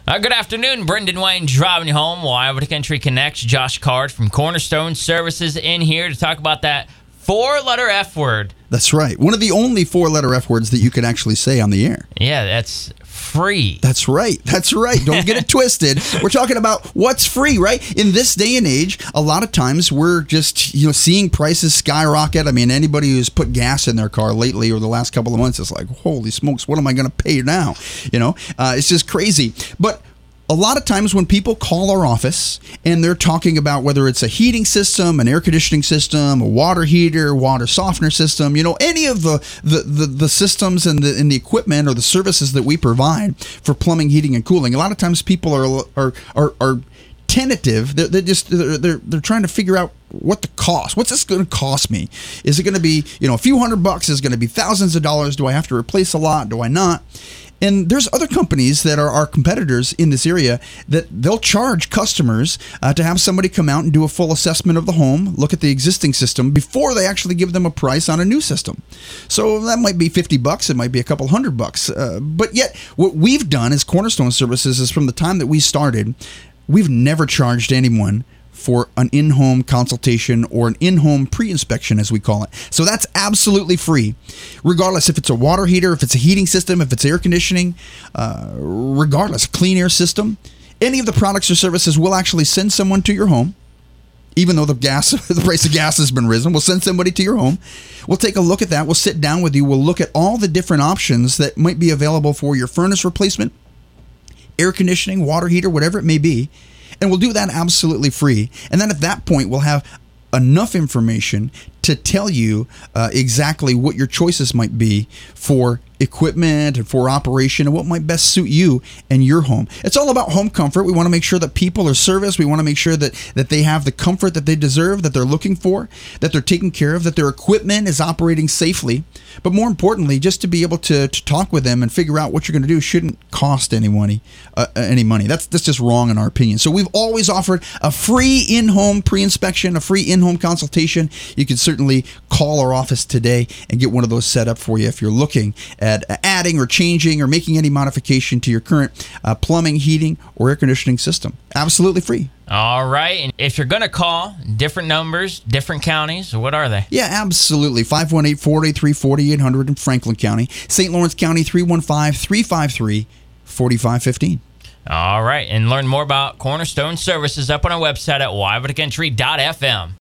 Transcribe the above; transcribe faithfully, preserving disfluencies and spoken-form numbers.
Uh, good afternoon, Brendan Wayne driving you home. Wildwood Country Connects. Josh Card from Cornerstone Services in here to talk about that four-letter F word. That's right. One of the only four-letter F words that you can actually say on the air. Yeah, that's free. That's right. That's right. Don't get it twisted. We're talking about what's free, right? In this day and age, a lot of times we're just, you know, seeing prices skyrocket. I mean, anybody who's put gas in their car lately or the last couple of months is like, holy smokes, what am I going to pay now? You know, uh, it's just crazy. But a lot of times when people call our office and they're talking about whether it's a heating system, an air conditioning system, a water heater, water softener system, you know, any of the the, the, the systems and the and the equipment or the services that we provide for plumbing, heating, and cooling, a lot of times people are are are, are tentative. They're, they're just they're, they're they're trying to figure out what the cost. What's this going to cost me? Is it going to be, you know, a few hundred bucks? Is it going to be thousands of dollars? Do I have to replace a lot? Do I not? And there's other companies that are our competitors in this area that they'll charge customers uh, to have somebody come out and do a full assessment of the home, look at the existing system before they actually give them a price on a new system. So that might be fifty bucks. It might be a couple hundred bucks. Uh, but yet what we've done as Cornerstone Services is from the time that we started, we've never charged anyone for an in-home consultation or an in-home pre-inspection, as we call it. So that's absolutely free, regardless if it's a water heater, if it's a heating system, if it's air conditioning, uh, regardless, a clean air system. Any of the products or services will actually send someone to your home, even though the gas, the price of gas has been risen. We'll send somebody to your home. We'll take a look at that. We'll sit down with you. We'll look at all the different options that might be available for your furnace replacement, air conditioning, water heater, whatever it may be. And we'll do that absolutely free. And then at that point, we'll have enough information to tell you uh, exactly what your choices might be for equipment and for operation and what might best suit you and your home. It's all about home comfort. We want to make sure that people are serviced. We want to make sure that, that they have the comfort that they deserve, that they're looking for, that they're taken care of, that their equipment is operating safely. But more importantly, just to be able to, to talk with them and figure out what you're going to do shouldn't cost any money. Uh, any money. That's, that's just wrong in our opinion. So we've always offered a free in-home pre-inspection, a free in-home consultation. You can certainly call our office today and get one of those set up for you if you're looking at adding or changing or making any modification to your current uh, plumbing, heating, or air conditioning system. Absolutely free. All right. And if you're going to call, different numbers, different counties, what are they? Yeah, absolutely. five one eight, four eight three, four eight zero zero in Franklin County. Saint Lawrence County, three one five, three five three, four five one five. All right. And learn more about Cornerstone Services up on our website at wildwood country dot f m.